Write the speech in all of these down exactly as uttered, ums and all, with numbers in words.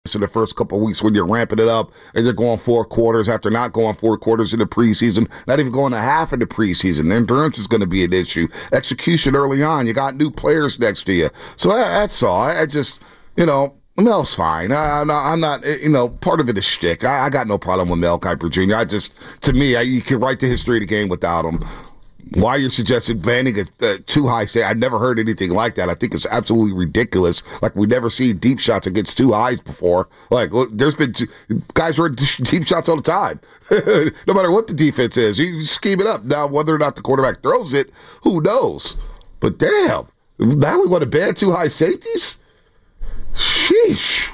in the first couple of weeks when you're ramping it up and you're going four quarters after not going four quarters in the preseason, not even going a half in the preseason. The endurance is going to be an issue. Execution early on. You got new players next to you. So that, that's all. I, I just, you know, Mel's fine. I, I'm, not, I'm not, you know, part of it is shtick. I, I got no problem with Mel Kiper Junior I just, to me, I, you can write the history of the game without him. Why you're suggesting banning a, a too high say? I've never heard anything like that. I think it's absolutely ridiculous. Like, we've never seen deep shots against two highs before. Like, look, there's been two, guys run deep shots all the time. No matter what the defense is, you scheme it up. Now, whether or not the quarterback throws it, who knows? But damn, now we want to ban two high safeties? Sheesh.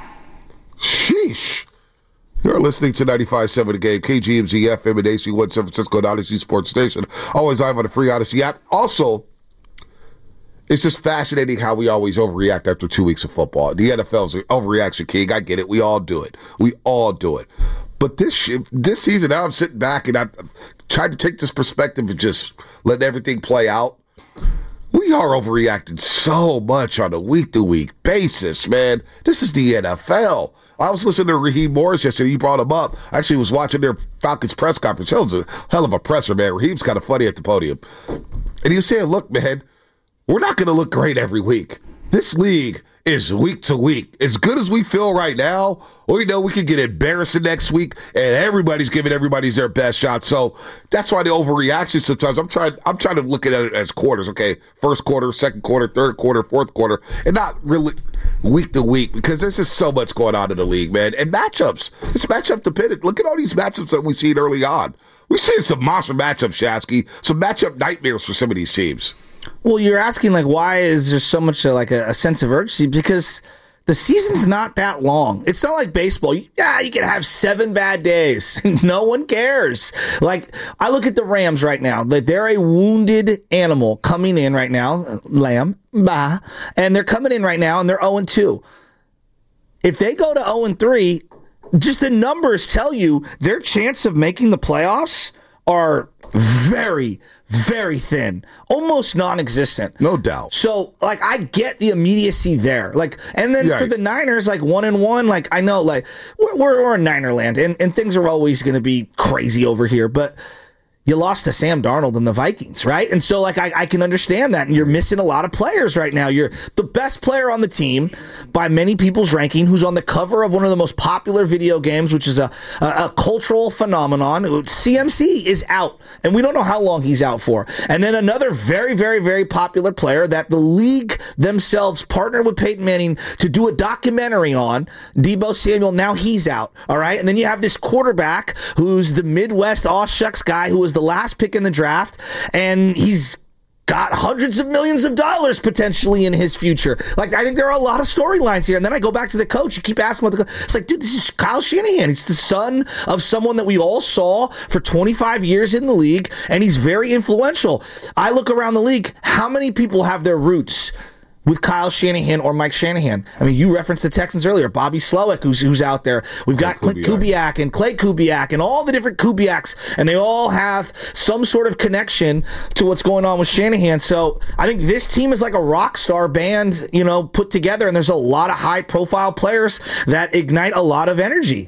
Sheesh. You're listening to ninety-five point seven The Game, K G M Z F M and A C one San Francisco and Odyssey Sports Station. Always live on the free Odyssey app. Also, it's just fascinating how we always overreact after two weeks of football. The N F L's overreaction king. I get it. We all do it. We all do it. But this shit, this season, now I'm sitting back and I'm trying to take this perspective and just let everything play out. We are overreacting so much on a week-to-week basis, man. This is the N F L. I was listening to Raheem Morris yesterday. You brought him up. I actually was watching their Falcons press conference. That was a hell of a presser, man. Raheem's kind of funny at the podium. And he was saying, look, man, we're not going to look great every week. This league is week to week. As good as we feel right now, we know we could get embarrassed next week, and everybody's giving everybody's their best shot. So that's why the overreaction sometimes. I'm trying. I'm trying to look at it as quarters. Okay, first quarter, second quarter, third quarter, fourth quarter, and not really week to week because there's just so much going on in the league, man. And matchups. It's matchup dependent. Look at all these matchups that we've seen early on. We've seen some monster matchups, Shasky. Some matchup nightmares for some of these teams. Well, you're asking, like, why is there so much, uh, like, a, a sense of urgency? Because the season's not that long. It's not like baseball. Yeah, you can have seven bad days. No one cares. Like, I look at the Rams right now. Like, they're a wounded animal coming in right now. Lamb. Bah. And they're coming in right now, and they're oh and two. If they go to oh and three, just the numbers tell you their chance of making the playoffs are very, very thin, almost non-existent. No doubt. So, like, I get the immediacy there. Like, and then yeah. for the Niners, like, one and one, like, I know, like, we're, we're, we're in Niner land, and, and things are always going to be crazy over here, but you lost to Sam Darnold and the Vikings, right? And so, like, I, I can understand that, and you're missing a lot of players right now. You're the best player on the team by many people's ranking, who's on the cover of one of the most popular video games, which is a, a, a cultural phenomenon. C M C is out, and we don't know how long he's out for. And then another very, very, very popular player that the league themselves partnered with Peyton Manning to do a documentary on, Deebo Samuel, now he's out, all right? And then you have this quarterback who's the Midwest aw shucks guy who was the last pick in the draft, and he's got hundreds of millions of dollars potentially in his future. Like, I think there are a lot of storylines here. And then I go back to the coach. You keep asking about the coach. It's like, dude, this is Kyle Shanahan. He's the son of someone that we all saw for twenty-five years in the league, and he's very influential. I look around the league. How many people have their roots with Kyle Shanahan or Mike Shanahan? I mean, you referenced the Texans earlier. Bobby Slowick, who's who's out there. We've got Clint Kubiak and Clay Kubiak and all the different Kubiaks, and they all have some sort of connection to what's going on with Shanahan. So I think this team is like a rock star band, you know, put together, and there's a lot of high-profile players that ignite a lot of energy.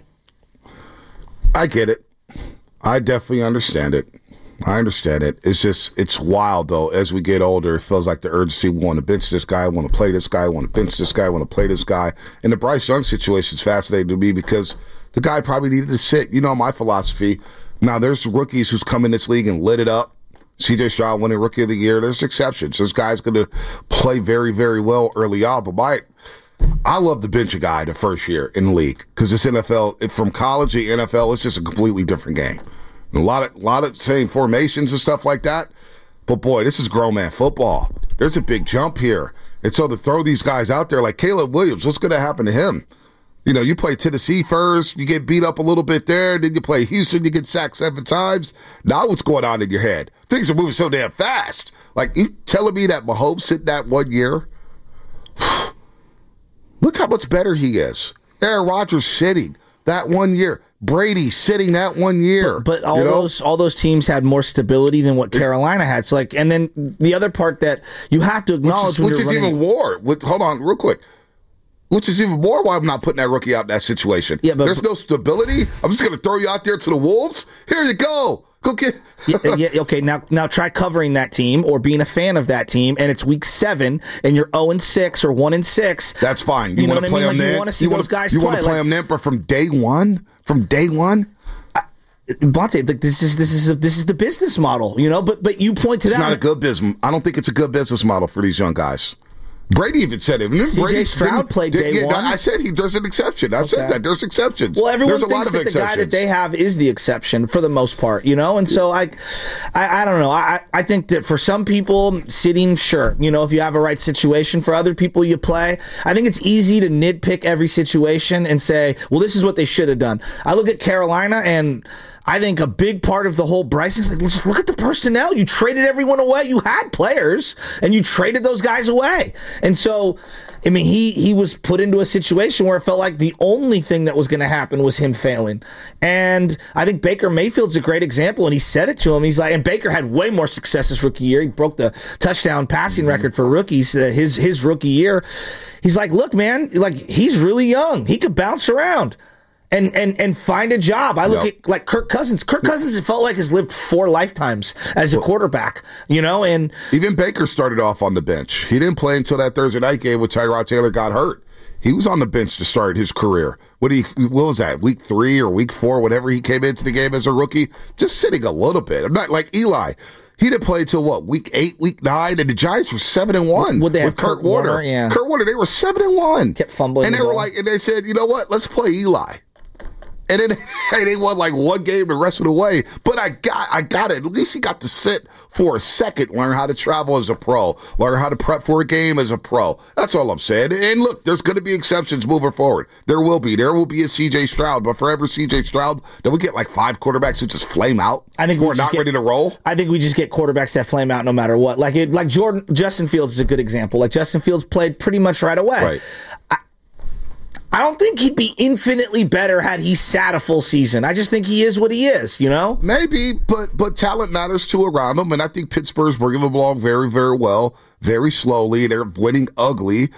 I get it. I definitely understand it. I understand it. It's just, it's wild, though. As we get older, it feels like the urgency. We want to bench this guy, I want to play this guy, I want to bench this guy, I want to play this guy. And the Bryce Young situation is fascinating to me because the guy probably needed to sit. You know my philosophy. Now, there's rookies who's come in this league and lit it up. C J Stroud winning Rookie of the Year. There's exceptions. This guy's going to play very, very well early on. But my, I love to bench a guy the first year in the league because this N F L, from college to N F L, it's just a completely different game. A lot of, lot of same formations and stuff like that. But, boy, this is grown man football. There's a big jump here. And so to throw these guys out there like Caleb Williams, what's going to happen to him? You know, you play Tennessee first, you get beat up a little bit there, then you play Houston, you get sacked seven times. Now what's going on in your head? Things are moving so damn fast. Like, you telling me that Mahomes sitting that one year? Look how much better he is. Aaron Rodgers sitting that one year. Brady sitting that one year. But, but all you know? those all those teams had more stability than what Carolina had. So like, and then the other part that you have to acknowledge, which is, which is even war. With, hold on, real quick. Which is even more why I'm not putting that rookie out in that situation. Yeah, but there's no stability. I'm just going to throw you out there to the Wolves. Here you go. Go get. yeah, yeah, okay, now now try covering that team or being a fan of that team, and it's week seven, and you're zero and six or one and six. That's fine. You, you know what I mean? Like, you want to see you those wanna, guys you play. You want to play like, them then, but from day one? From day one? Bonte, like this is this is a, this is the business model, you know. But but you point to it's that. It's not a good business. I don't think it's a good business model for these young guys. Brady even said it. C J Stroud played day yeah, one. I said he there's an exception. I okay. said that there's exceptions. Well, everyone there's a thinks lot of that exceptions. The guy that they have is the exception for the most part, you know. And so I, I, I don't know. I, I think that for some people, sitting, sure, you know, if you have a right situation. For other people, you play. I think it's easy to nitpick every situation and say, well, this is what they should have done. I look at Carolina and. I think a big part of the whole Bryson is like, let's just look at the personnel. You traded everyone away. You had players, and you traded those guys away. And so, I mean, he he was put into a situation where it felt like the only thing that was going to happen was him failing. And I think Baker Mayfield's a great example, and he said it to him. He's like, and Baker had way more success his rookie year. He broke the touchdown passing mm-hmm. record for rookies uh, his his rookie year. He's like, look, man, like he's really young. He could bounce around. And, and and find a job. I look yep. at like Kirk Cousins. Kirk Cousins, it felt like has lived four lifetimes as a quarterback, you know. And even Baker started off on the bench. He didn't play until that Thursday night game when Tyrod Taylor got hurt. He was on the bench to start his career. What he what was that? Week three or week four, whatever he came into the game as a rookie, just sitting a little bit. I'm not like Eli. He didn't play till what, week eight, week nine, and the Giants were seven and one with Kurt, Kurt Warner. Warner. Yeah, Kurt Warner. They were seven and one. Kept fumbling, and they the were ball. like, and they said, you know what? Let's play Eli. And then hey, they won like one game the rest of the way. But I got I got it. At least he got to sit for a second, learn how to travel as a pro, learn how to prep for a game as a pro. That's all I'm saying. And look, there's going to be exceptions moving forward. There will be. There will be a C J Stroud. But for every C J Stroud, then we get like five quarterbacks who just flame out. I think we're we not get, ready to roll. I think we just get quarterbacks that flame out no matter what. Like it, like Jordan, Justin Fields is a good example. Like Justin Fields played pretty much right away. Right. I, I don't think he'd be infinitely better had he sat a full season. I just think he is what he is, you know? Maybe, but but talent matters too around him, and I think Pittsburgh's bringing them along very, very well, very slowly. They're winning ugly.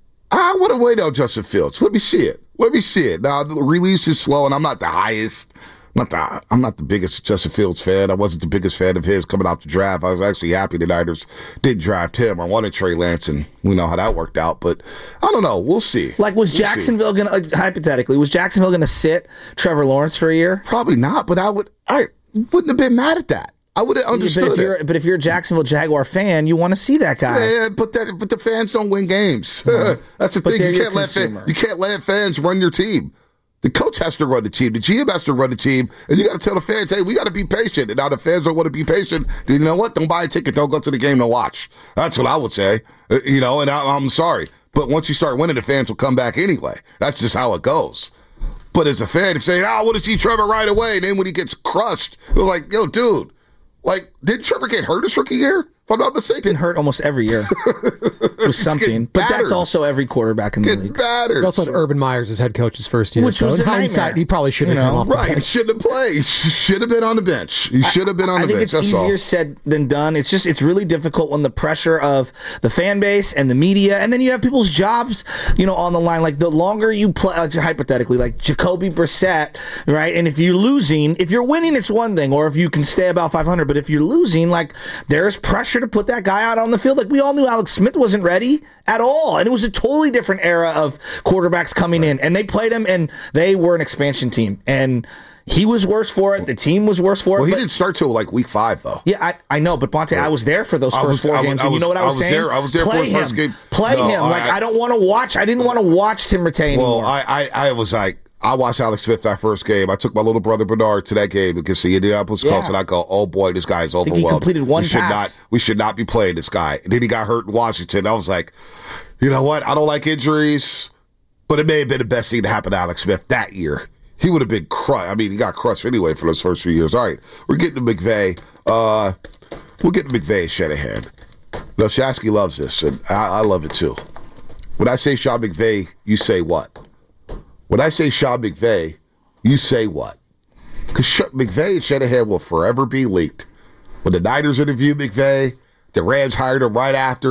I want to wait on Justin Fields. Let me see it. Let me see it. Now, the release is slow, and I'm not the highest. Not the, I'm not the biggest Justin Fields fan. I wasn't the biggest fan of his coming out the draft. I was actually happy the Niners didn't draft him. I wanted Trey Lance, and we know how that worked out. But I don't know. We'll see. Like, was we'll Jacksonville going to, like, hypothetically, was Jacksonville going to sit Trevor Lawrence for a year? Probably not, but I would. I wouldn't have been mad at that. I would have understood yeah, but if it. You're, but if you're a Jacksonville Jaguar fan, you want to see that guy. Yeah, but that, but the fans don't win games. Mm-hmm. That's the but thing. You can't let fan, you can't let fans run your team. The coach has to run the team. The G M has to run the team. And you got to tell the fans, hey, we got to be patient. And now the fans don't want to be patient. Then you know what? Don't buy a ticket. Don't go to the game to watch. That's what I would say. Uh, you know, and I, I'm sorry. But once you start winning, the fans will come back anyway. That's just how it goes. But as a fan, if saying, oh, I want to see Trevor right away. And then when he gets crushed, it was like, yo, dude, like, did Trevor get hurt his rookie year? If I'm not mistaken. Been hurt almost every year with something. But that's also every quarterback in the Get league. Battered. We also had Urban Myers as head coach his first year. Which so was in a hindsight, nightmare. he probably shouldn't you have know? come off Right, the bench. should have played. Should have been on the bench. He should have been on I the think bench. it's That's easier all. said than done. It's just it's really difficult when the pressure of the fan base and the media, and then you have people's jobs, you know, on the line. Like the longer you play, uh, hypothetically, like Jacoby Brissett, right? And if you're losing, if you're winning, it's one thing, or if you can stay about five hundred. But if you're losing, like there's pressure to put that guy out on the field. Like we all knew Alex Smith wasn't ready at all, and it was a totally different era of quarterbacks coming right. in, and they played him, and they were an expansion team, and he was worse for it. The team was worse for it. Well, he but, didn't start till like week five, though. Yeah, I, I know, but Bonte, I was there for those I first was, four I was, games, I and was, you know what I was, I was saying? There, I was there Play for the him. first game. Play no, him. I, Like I, I don't want to watch. I didn't want to watch Tim Rattay well, anymore. I, I, I was like, I watched Alex Smith that first game. I took my little brother Bernard to that game against the Indianapolis Yeah. Colts, and I go, "Oh boy, this guy is I think overwhelmed. he completed one we should pass. not, we should not be playing this guy." And then he got hurt in Washington. I was like, you know what? I don't like injuries, but it may have been the best thing to happen to Alex Smith that year. He would have been crushed. I mean, he got crushed anyway for those first few years. All right, we're getting to McVay. Uh, we'll get to McVay, Shanahan. No, Shasky loves this, and I, I love it too. When I say Sean McVay, you say what? When I say Sean McVay, you say what? Because McVay and Shanahan will forever be linked. When the Niners interviewed McVay, the Rams hired him right after.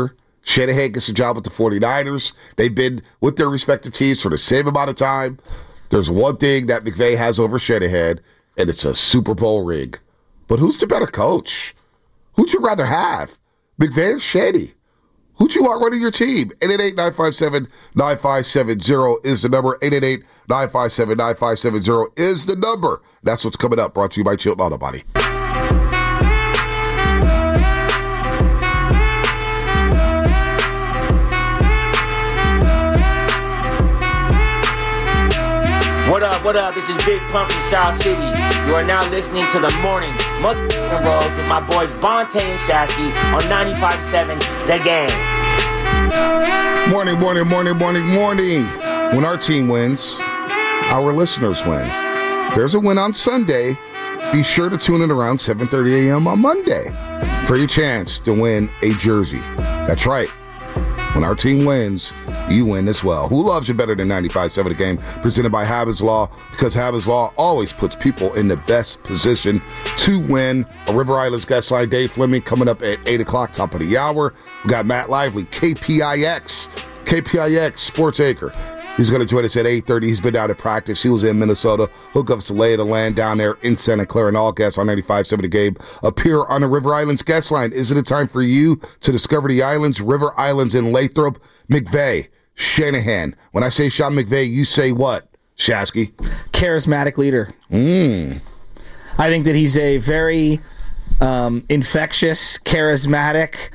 Shanahan gets a job with the 49ers. They've been with their respective teams for the same amount of time. There's one thing that McVay has over Shanahan, and it's a Super Bowl ring. But who's the better coach? Who'd you rather have? McVay or Shady? Who'd you want running your team? eight eight eight, nine five seven, nine five seven zero is the number. eight eight eight, nine five seven, nine five seven zero is the number. That's what's coming up. Brought to you by Chilton Auto Body. What up, what up? This is Big Pump from South City. You are now listening to The Morning Motherfucking Road with my boys Bonte and Shasky on ninety-five point seven The Game. Morning, morning, morning, morning, morning. When our team wins, our listeners win. There's a win on Sunday. Be sure to tune in around seven thirty a.m. on Monday for your chance to win a jersey. That's right. When our team wins, you win as well. Who loves you better than ninety-five point seven The Game? Presented by Habits Law, because Habits Law always puts people in the best position to win. A River Islands guest line, Dave Fleming, coming up at eight o'clock, top of the hour. We got Matt Lively, K P I X, K P I X Sports Acre. He's going to join us at eight thirty. He's been out at practice. He was in Minnesota. Hookups to lay of the land down there in Santa Clara. And all guests on ninety-five point seven The Game appear on the River Islands guest line. Is it a time for you to discover the islands? River Islands in Lathrop. McVay, Shanahan. When I say Sean McVay, you say what, Shasky? Charismatic leader. Mm. I think that he's a very um, infectious, charismatic,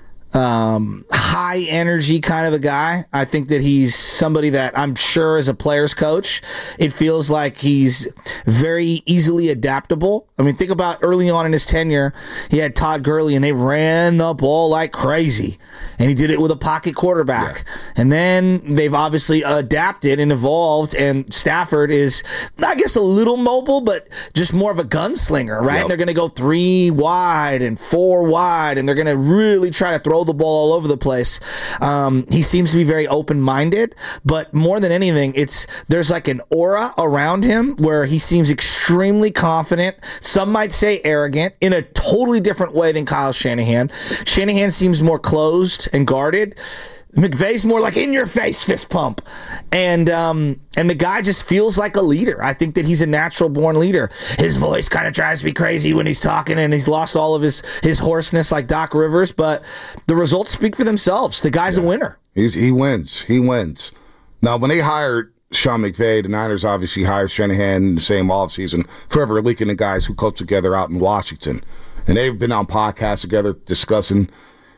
um, high energy kind of a guy. I think that he's somebody that I'm sure as a player's coach, it feels like he's very easily adaptable. I mean, think about early on in his tenure, he had Todd Gurley and they ran the ball like crazy. And he did it with a pocket quarterback. Yeah. And then they've obviously adapted and evolved, and Stafford is, I guess, a little mobile, but just more of a gunslinger, right? Yep. They're going to go three wide and four wide, and they're going to really try to throw the ball all over the place. Um, he seems to be very open-minded, but more than anything, it's there's like an aura around him where he seems extremely confident. Some might say arrogant in a totally different way than Kyle Shanahan. Shanahan seems more closed and guarded. McVay's more like in your face fist pump, and um, and the guy just feels like a leader. I think that he's a natural born leader. His voice kind of drives me crazy when he's talking, and he's lost all of his his hoarseness like Doc Rivers. But the results speak for themselves. The guy's yeah. a winner. He's he wins. He wins. Now, when they hired Sean McVay, the Niners obviously hired Shanahan in the same offseason, forever leaking the guys who coached together out in Washington, and they've been on podcasts together discussing,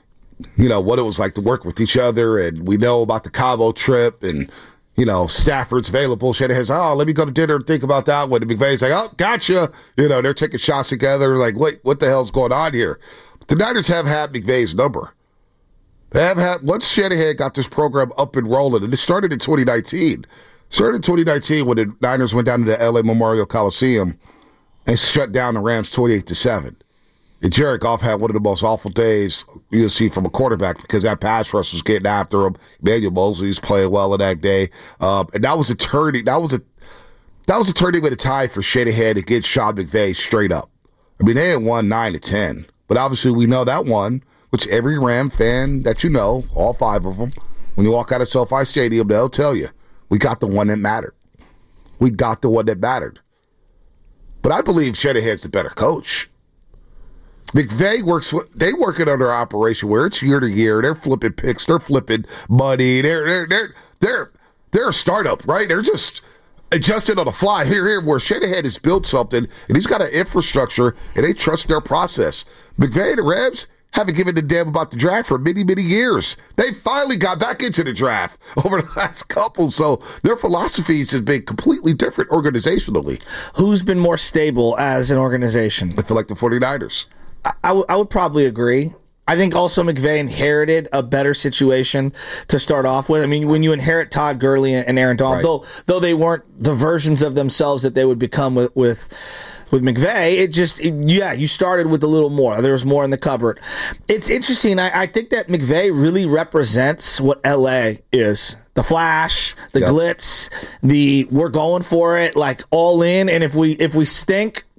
you know, what it was like to work with each other, and we know about the Cabo trip, and, you know, Stafford's available. Shanahan's, oh, let me go to dinner and think about that one. And McVay's like, oh, gotcha. You know, they're taking shots together, like, wait, what the hell's going on here? But the Niners have had McVay's number. They have had, once Shanahan got this program up and rolling, and it started in twenty nineteen. Started in twenty nineteen when the Niners went down to the L A Memorial Coliseum and shut down the Rams twenty-eight to seven. And Jared Goff had one of the most awful days you'll see from a quarterback because that pass rush was getting after him. Emmanuel Mosley was playing well in that day. Um, and that was a turning, that was a that was a turning with a tie for Shanahan to get Sean McVay straight up. I mean, they had won nine to ten. But obviously we know that one, which every Ram fan that you know, all five of them, when you walk out of SoFi Stadium, they'll tell you, we got the one that mattered. We got the one that mattered. But I believe Shanahan's the better coach. McVay works, they work it under operation where it's year to year. They're flipping picks. They're flipping money. They're, they're, they're, they're, they're a startup, right? They're just adjusting on the fly. Here, here, where Shanahan has built something and he's got an infrastructure and they trust their process. McVay and the Rams haven't given a damn about the draft for many, many years. They finally got back into the draft over the last couple, so their philosophies has been completely different organizationally. Who's been more stable as an organization? I feel like the 49ers. I, I, w- I would probably agree. I think also McVay inherited a better situation to start off with. I mean, when you inherit Todd Gurley and Aaron Donald, right. though though they weren't the versions of themselves that they would become with with, with McVay, it just, it, yeah, you started with a little more. There was more in the cupboard. It's interesting. I, I think that McVay really represents what L A is. The flash, the yep. glitz, the we're going for it, like all in. And if we if we stink,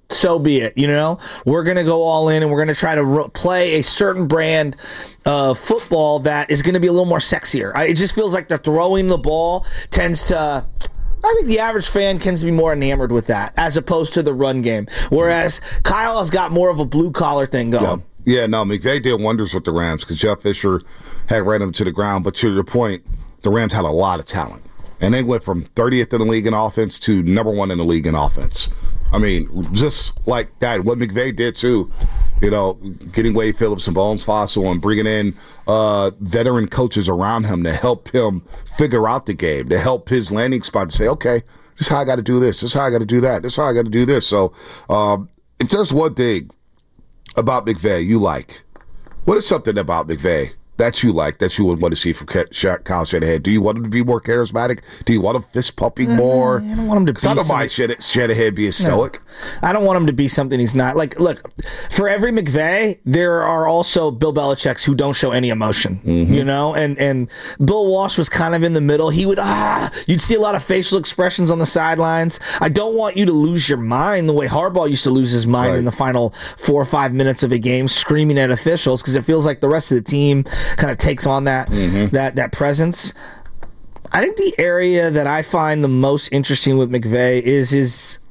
so be it. You know, we're going to go all in and we're going to try to ro- play a certain brand of football that is going to be a little more sexier. I, it just feels like the throwing the ball tends to, I think the average fan tends to be more enamored with that as opposed to the run game. Whereas Kyle has got more of a blue collar thing going. Yeah, yeah no, McVay did wonders with the Rams because Jeff Fisher had ran them to the ground. But to your point, the Rams had a lot of talent. And they went from thirtieth in the league in offense to number one in the league in offense. I mean, just like that, what McVay did too, you know, getting Wade Phillips and Bones Fossil and bringing in uh, veteran coaches around him to help him figure out the game, to help his landing spot to say, okay, this is how I got to do this, this is how I got to do that, this is how I got to do this. So um, if there's one thing about McVay you like, what is something about McVay that you like, that you would want to see from Kyle Shanahan? Do you want him to be more charismatic? Do you want him fist pumping more? I don't want him to be I don't mind Shanahan being stoic. No, I don't want him to be something he's not. Like, look, for every McVay, there are also Bill Belichick's who don't show any emotion, mm-hmm. you know? And and Bill Walsh was kind of in the middle. He would, ah, you'd see a lot of facial expressions on the sidelines. I don't want you to lose your mind the way Harbaugh used to lose his mind right. in the final four or five minutes of a game, screaming at officials, because it feels like the rest of the team kind of takes on that mm-hmm. that that presence. I think the area that I find the most interesting with McVay is his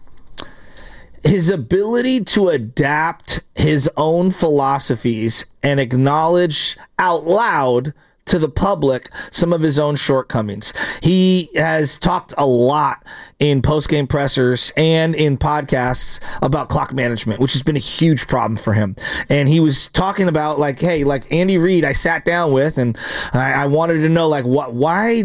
his ability to adapt his own philosophies and acknowledge out loud to the public some of his own shortcomings. He has talked a lot in post-game pressers and in podcasts about clock management, which has been a huge problem for him. And he was talking about like, hey, like Andy Reid, I sat down with, and I, I wanted to know like, what, why,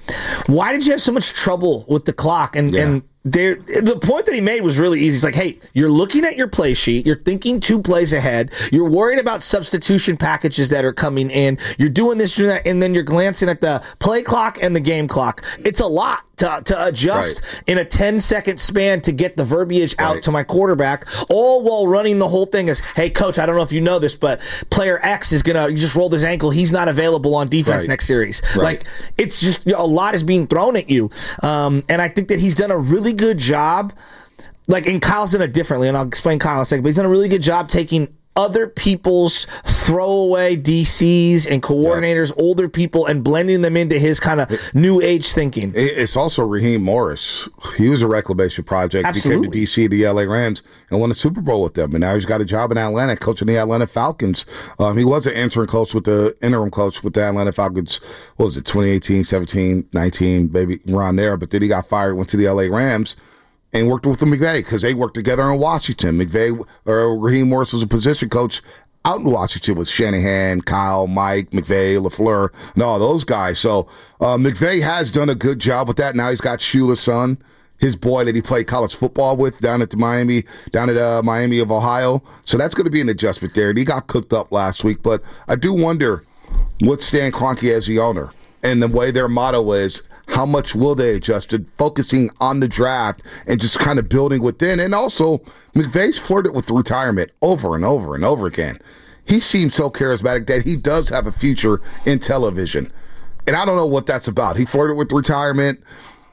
why did you have so much trouble with the clock? And yeah. and There, the point that he made was really easy. He's like, hey, you're looking at your play sheet. You're thinking two plays ahead. You're worried about substitution packages that are coming in. You're doing this, doing that, and then you're glancing at the play clock and the game clock. It's a lot to, to adjust right. in a ten-second span to get the verbiage right. out to my quarterback, all while running the whole thing as, hey, coach, I don't know if you know this, but player X is going to, you just rolled his ankle. He's not available on defense right. next series. Right. Like, it's just, a lot is being thrown at you. Um, and I think that he's done a really good job, like, and Kyle's done it differently, and I'll explain Kyle in a second, but he's done a really good job taking other people's throwaway D Cs and coordinators, yeah. older people, and blending them into his kind of new age thinking. It's also Raheem Morris. He was a reclamation project, Absolutely. became the D C of the L A Rams, and won a Super Bowl with them. And now he's got a job in Atlanta, coaching the Atlanta Falcons. Um, he was an interim coach with the interim coach with the Atlanta Falcons. What was it, twenty eighteen, seventeen, nineteen, maybe around there. But then he got fired, went to the L A Rams, and worked with the McVay because they worked together in Washington. McVay, or Raheem Morris was a position coach out in Washington with Shanahan, Kyle, Mike, McVay, LaFleur, and all those guys. So uh, McVay has done a good job with that. Now he's got Shula's son, his boy that he played college football with down at the Miami, down at uh, Miami of Ohio. So that's going to be an adjustment there. And he got cooked up last week. But I do wonder what Stan Kroenke as the owner and the way their motto is, how much will they adjust to focusing on the draft and just kind of building within? And also, McVay's flirted with retirement over and over and over again. He seems so charismatic that he does have a future in television. And I don't know what that's about. He flirted with retirement.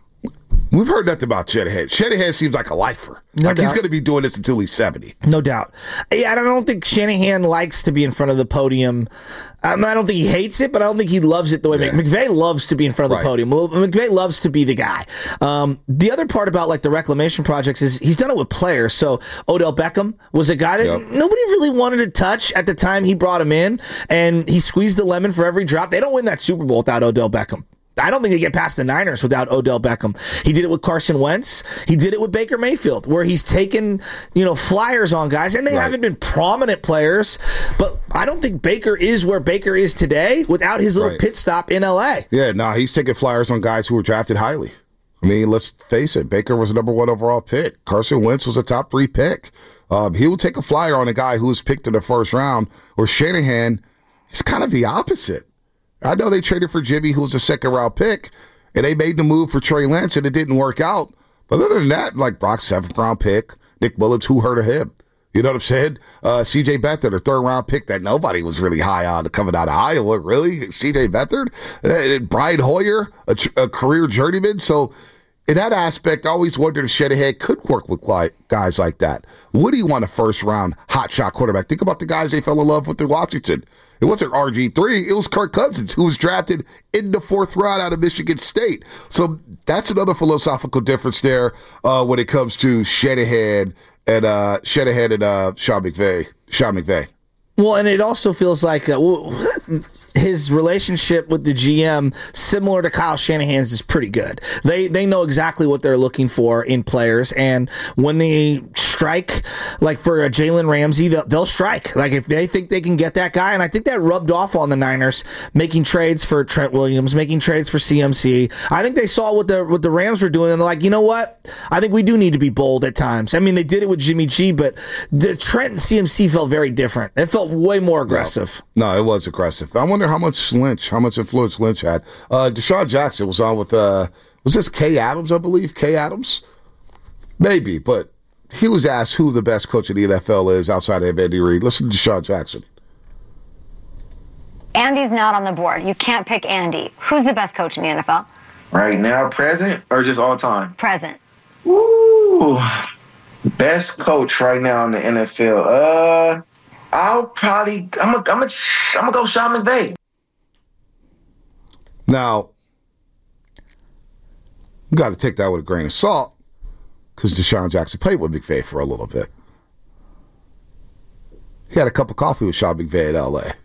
We've heard nothing about Shanahan. Shanahan seems like a lifer. No like doubt. He's going to be doing this until he's seventy. No doubt. Yeah, I don't think Shanahan likes to be in front of the podium. Um, I don't think he hates it, but I don't think he loves it the way yeah. McVay loves to be in front of the right. podium. McVay loves to be the guy. Um, the other part about like the reclamation projects is he's done it with players. So Odell Beckham was a guy that yep. nobody really wanted to touch at the time he brought him in, and he squeezed the lemon for every drop. They don't win that Super Bowl without Odell Beckham. I don't think they get past the Niners without Odell Beckham. He did it with Carson Wentz. He did it with Baker Mayfield, where he's taken, you know, flyers on guys, and they right. haven't been prominent players. But I don't think Baker is where Baker is today without his little right. pit stop in L A. Yeah, no, he's taking flyers on guys who were drafted highly. I mean, let's face it, Baker was a number one overall pick. Carson Wentz was a top three pick. Um, he will take a flyer on a guy who was picked in the first round, where Shanahan is kind of the opposite. I know they traded for Jimmy, who was a second-round pick, and they made the move for Trey Lance, and it didn't work out. But other than that, like Brock's seventh-round pick, Nick Mullins, who heard of him? You know what I'm saying? Uh, C J Beathard, a third-round pick that nobody was really high on coming out of Iowa, really? C J Beathard? Uh, Brian Hoyer, a, a career journeyman? So in that aspect, I always wondered if Shanahan could work with like, guys like that. Would he want a first-round hotshot quarterback? Think about the guys they fell in love with in Washington. It wasn't R G three. It was Kirk Cousins, who was drafted in the fourth round out of Michigan State. So that's another philosophical difference there uh, when it comes to Shanahan and uh, Shanahan and uh, Sean McVay. Sean McVay. Well, and it also feels like uh, his relationship with the G M, similar to Kyle Shanahan's, is pretty good. They they know exactly what they're looking for in players, and when they strike, like for a Jalen Ramsey, they'll, they'll strike. Like if they think they can get that guy, and I think that rubbed off on the Niners, making trades for Trent Williams, making trades for C M C. I think they saw what the what the Rams were doing, and they're like, you know what? I think we do need to be bold at times. I mean, they did it with Jimmy G, but the Trent and C M C felt very different. It felt way more aggressive. No, no, it was aggressive. I wonder how much Lynch, how much influence Lynch had. Uh, Deshaun Jackson was on with, uh, was this Kay Adams, I believe? Kay Adams? Maybe, but he was asked who the best coach in the N F L is outside of Andy Reid. Listen to Deshaun Jackson. Andy's not on the board. You can't pick Andy. Who's the best coach in the N F L? Right now, present, or just all time? Present. Ooh, best coach right now in the N F L. Uh, I'll probably, I'm gonna, I'm gonna, I'm gonna go Sean McVay. Now, you got to take that with a grain of salt, because Deshaun Jackson played with McVay for a little bit. He had a cup of coffee with Sean McVay in L A.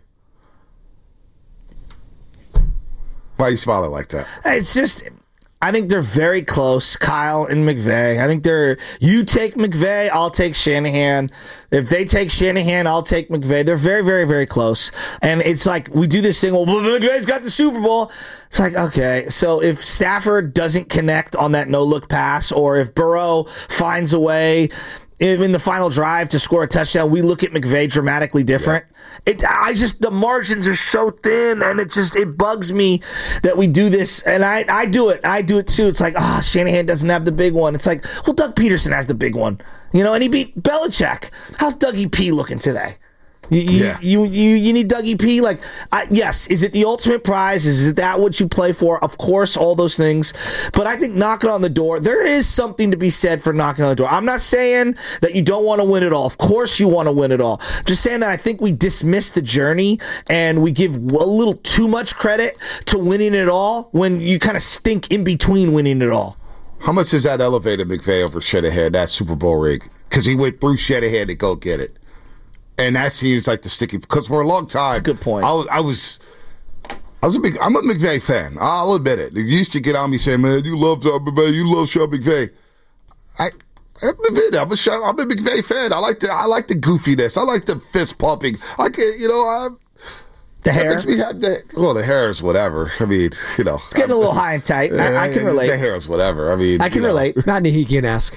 Why are you smiling like that? It's just, I think they're very close, Kyle and McVay. I think they're, you take McVay, I'll take Shanahan. If they take Shanahan, I'll take McVay. They're very, very, very close. And it's like, we do this thing, well, McVay's got the Super Bowl. It's like, okay, so if Stafford doesn't connect on that no-look pass, or if Burrow finds a way in the final drive to score a touchdown, we look at McVay dramatically different. Yeah. It, I just, the margins are so thin, and it just, it bugs me that we do this, and I, I do it. I do it too. It's like, ah, oh, Shanahan doesn't have the big one. It's like, well, Doug Peterson has the big one, you know, and he beat Belichick. How's Dougie P looking today? You, yeah. you, you, you need Dougie P. Like, I, yes, is it the ultimate prize? Is it that what you play for? Of course, all those things. But I think knocking on the door, there is something to be said for knocking on the door. I'm not saying that you don't want to win it all. Of course you want to win it all. I'm just saying that I think we dismiss the journey and we give a little too much credit to winning it all when you kind of stink in between winning it all. How much has that elevated McVay over Shanahan, that Super Bowl rig? Because he went through Shanahan to go get it. And that seems like the sticky, because for a long time, that's a good point. I was, I was, I was a big, I'm a McVay fan. I'll admit it. You used to get on me saying, "Man, you love John McVay, you love Sean McVay." I, I admit it. I'm a, I'm a McVay fan. I like the, I like the goofiness. I like the fist pumping. I can, you know, I, the hair makes me have the, well, the hair is whatever. I mean, you know, it's getting I'm, a little high and tight. I, I can relate. The hair is whatever. I mean, I can you know. relate. Not Nahikian-esque.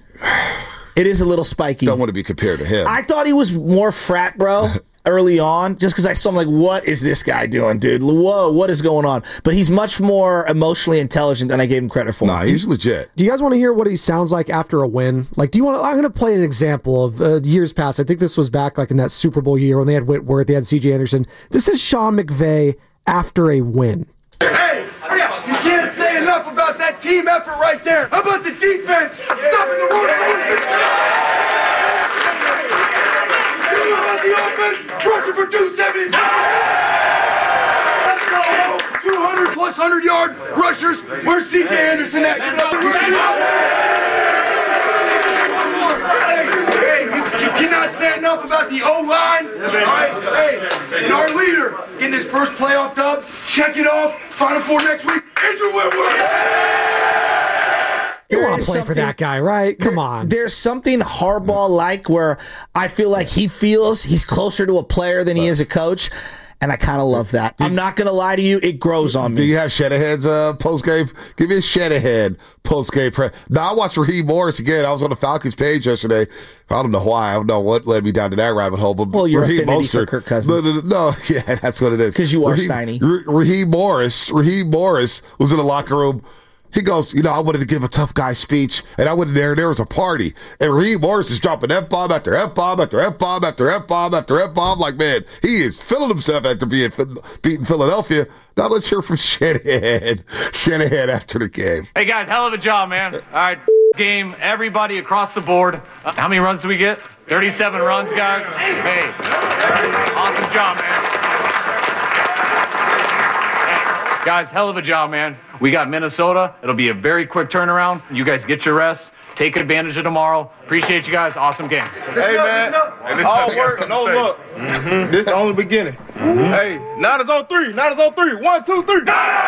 It is a little spiky. Don't want to be compared to him. I thought he was more frat bro early on, just because I saw him like, what is this guy doing, dude? Whoa, what is going on? But he's much more emotionally intelligent than I gave him credit for. Nah, he's legit. Do you guys want to hear what he sounds like after a win? Like, do you want to, I'm going to play an example of uh, years past. I think this was back like in that Super Bowl year when they had Whitworth, they had C J Anderson. This is Sean McVay after a win. Hey, you can't say enough about that team effort right there. How about the defense stopping the run? How about the offense rushing for two seventy? Let's go. two hundred plus one hundred yard rushers. Where's C J Anderson at? Give it up. Hey, you, you cannot say enough about the O-line. All right, hey, and our leader getting his first playoff dub. Check it off. Final Four next week. Andrew Whitworth. You want to play for that guy, right? Come on. There's something Harbaugh-like where I feel like he feels he's closer to a player than he is a coach, and I kind of love that. I'm not going to lie to you. It grows on me. Do you have Shanahan's uh, post-game? Give me a Shanahan post-game. Pre- now, I watched Raheem Morris again. I was on the Falcons page yesterday. I don't know why. I don't know what led me down to that rabbit hole. But well, your Raheem affinity Mostert, for Kirk Cousins. No, no, no, yeah, that's what it is. Because you are Raheem, Steiny. Raheem Morris, Raheem Morris was in the locker room He goes, you know, I wanted to give a tough guy speech, and I went in there, and there was a party. And Raheem Morris is dropping F-bomb after F-bomb after F-bomb after F-bomb after F-bomb. Like, man, he is feeling himself after being beating Philadelphia. Now let's hear from Shanahan. Shanahan after the game. Hey, guys, hell of a job, man. All right, game, everybody across the board. Uh, how many runs do we get? thirty-seven runs, guys. Hey, awesome job, man. Hey, guys, hell of a job, man. We got Minnesota. It'll be a very quick turnaround. You guys get your rest. Take advantage of tomorrow. Appreciate you guys. Awesome game. Hey, man. All work, no look. Mm-hmm. This is only the beginning. Mm-hmm. Hey, Niners on three. Niners on three. One, two, three.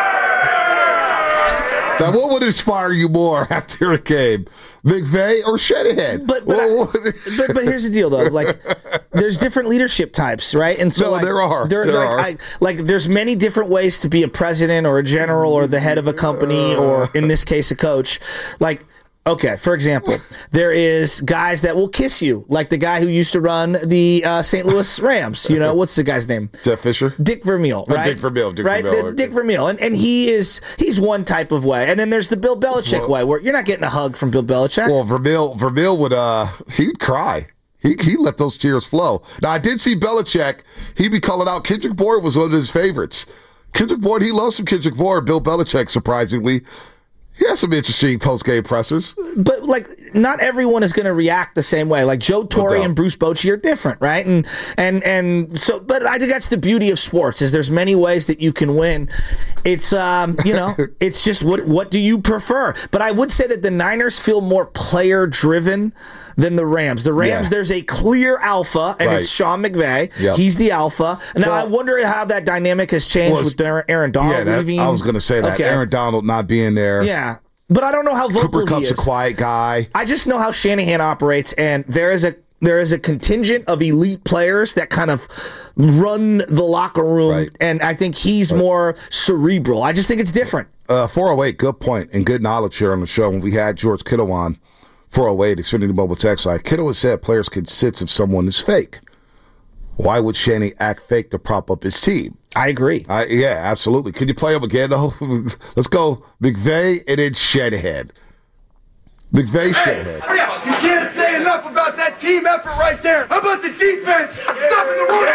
Now, what would inspire you more after a game? McVay or Shanahan? But but, I, but but here's the deal, though. Like, there's different leadership types, right? And so no, like, there are. There, there like, are. I, like, there's many different ways to be a president or a general or the head of a company or, in this case, a coach. Like, okay, for example, there is guys that will kiss you, like the guy who used to run the uh, Saint Louis Rams. You know, what's the guy's name? Jeff Fisher? Dick Vermeil, right? Oh, Dick Vermeil, Dick right? Vermeil. The, Dick Vermeil. And, and he is, he's one type of way. And then there's the Bill Belichick well, way, where you're not getting a hug from Bill Belichick. Well, Vermeil, Vermeil would, uh, he'd cry. He he let those tears flow. Now, I did see Belichick. He'd be calling out. Kendrick Bourne was one of his favorites. Kendrick Bourne, he loves some Kendrick Bourne. Bill Belichick, surprisingly, he has some interesting post-game pressers. But, like, not everyone is going to react the same way. Like, Joe Torre and Bruce Bochy are different, right? And and and so, but I think that's the beauty of sports, is there's many ways that you can win. It's, um, you know, it's just what what do you prefer? But I would say that the Niners feel more player-driven than the Rams. The Rams, yeah. there's a clear alpha, and right. it's Sean McVay. Yep. He's the alpha. Now, so, I wonder how that dynamic has changed with Aaron Donald yeah, that, leaving. I was going to say that. Okay. Aaron Donald not being there. Yeah. But I don't know how vocal Cooper Kupp's he is. a quiet guy. I just know how Shanahan operates, and there is a there is a contingent of elite players that kind of run the locker room, right. and I think he's right. more cerebral. I just think it's different. Uh, four oh eight, good point, and good knowledge here on the show. When we had George Kittle on, four oh eight, Xfinity Mobile Text Line, Kittle has said players can sense if someone is fake. Why would Shanny act fake to prop up his team? I agree. I, yeah, absolutely. Can you play them again, though? Let's go McVay and then Shanahan. McVay, hey, Shanahan. You can't say enough about that team effort right there. How about the defense? Stopping the run.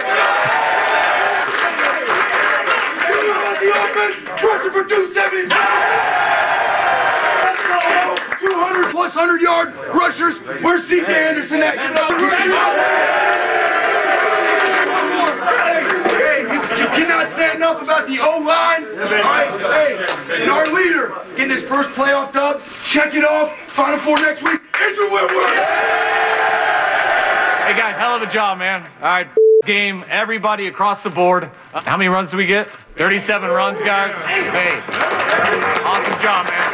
How about the offense? Rushing for two seventy-five. two hundred plus one hundred yard rushers. Where's C J Anderson at? Give it up. Hey, you, you cannot say enough about the O-line. All right, hey, and our leader getting his first playoff dub. Check it off. Final Four next week. Andrew Whitworth. Hey, guys, hell of a job, man. All right, game, everybody across the board. Uh, how many runs do we get? thirty-seven runs, guys. Hey, awesome job, man.